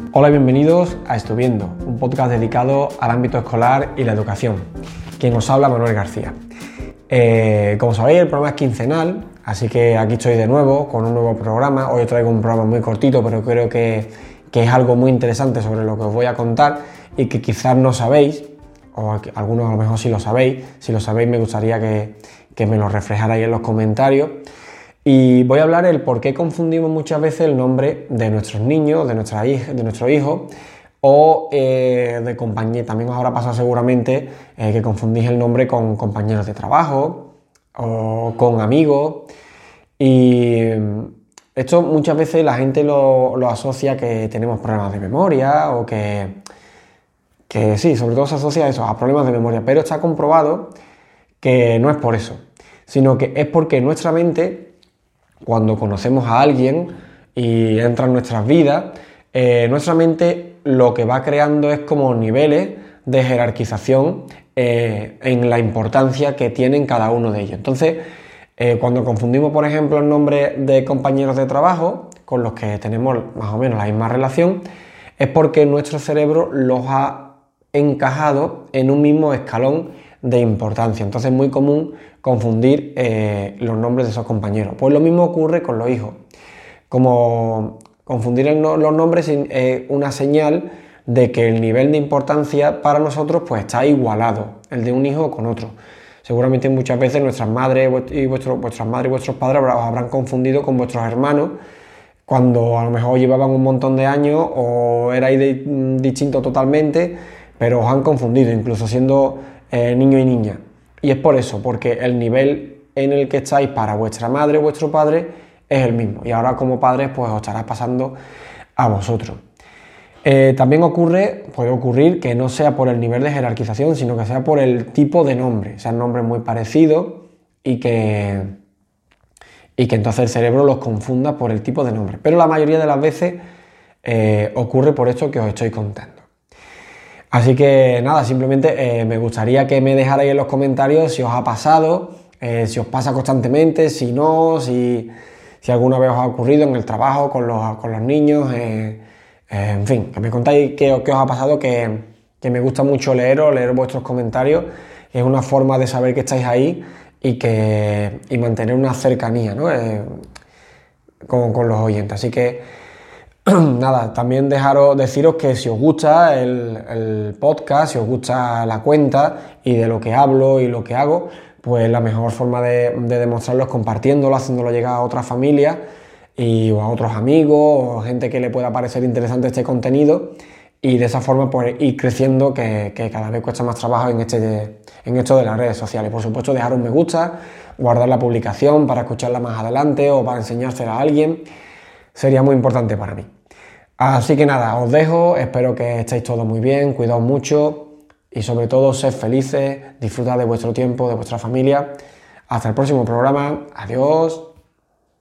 Hola y bienvenidos a Estuviendo, un podcast dedicado al ámbito escolar y la educación. Quien os habla, Manuel García. Como sabéis, el programa es quincenal, así que aquí estoy de nuevo con un nuevo programa. Hoy os traigo un programa muy cortito, pero creo que es algo muy interesante sobre lo que os voy a contar y que quizás no sabéis, o algunos a lo mejor sí lo sabéis. Si lo sabéis, me gustaría que me lo reflejarais en los comentarios. Y voy a hablar el por qué confundimos muchas veces el nombre de nuestros niños, de nuestros hijos o de compañeros. También os habrá pasado seguramente que confundís el nombre con compañeros de trabajo o con amigos. Y esto muchas veces la gente lo asocia que tenemos problemas de memoria o que sí, sobre todo se asocia a eso, a problemas de memoria. Pero está comprobado que no es por eso, sino que es porque nuestra mente, cuando conocemos a alguien y entra en nuestras vidas, nuestra mente lo que va creando es como niveles de jerarquización en la importancia que tienen cada uno de ellos. Entonces, cuando confundimos, por ejemplo, el nombre de compañeros de trabajo con los que tenemos más o menos la misma relación, es porque nuestro cerebro los ha encajado en un mismo escalón de importancia. Entonces es muy común confundir los nombres de esos compañeros. Pues lo mismo ocurre con los hijos. Como confundir los nombres es una señal de que el nivel de importancia para nosotros pues está igualado, el de un hijo con otro. Seguramente muchas veces nuestras madres y vuestros padres os habrán confundido con vuestros hermanos cuando a lo mejor llevaban un montón de años o erais distintos totalmente, pero os han confundido, incluso siendo niño y niña. Y es por eso, porque el nivel en el que estáis para vuestra madre o vuestro padre es el mismo. Y ahora como padres pues os estará pasando a vosotros. También puede ocurrir que no sea por el nivel de jerarquización, sino que sea por el tipo de nombre. Sean nombres muy parecidos y que entonces el cerebro los confunda por el tipo de nombre. Pero la mayoría de las veces ocurre por esto que os estoy contando. Así que nada, simplemente me gustaría que me dejarais en los comentarios si os ha pasado, si os pasa constantemente, si no, si alguna vez os ha ocurrido en el trabajo, con los niños, en fin, que me contáis qué os ha pasado, que me gusta mucho leer vuestros comentarios. Es una forma de saber que estáis ahí y mantener una cercanía, ¿no? con los oyentes. Así que nada, también deciros que si os gusta el podcast, si os gusta la cuenta y de lo que hablo y lo que hago, pues la mejor forma de demostrarlo es compartiéndolo, haciéndolo llegar a otras familias o a otros amigos o gente que le pueda parecer interesante este contenido, y de esa forma pues ir creciendo, que cada vez cuesta más trabajo en esto de las redes sociales. Por supuesto, dejar un me gusta, guardar la publicación para escucharla más adelante o para enseñársela a alguien, sería muy importante para mí. Así que nada, os dejo, espero que estéis todos muy bien, cuidaos mucho y sobre todo sed felices, disfrutad de vuestro tiempo, de vuestra familia. Hasta el próximo programa, adiós.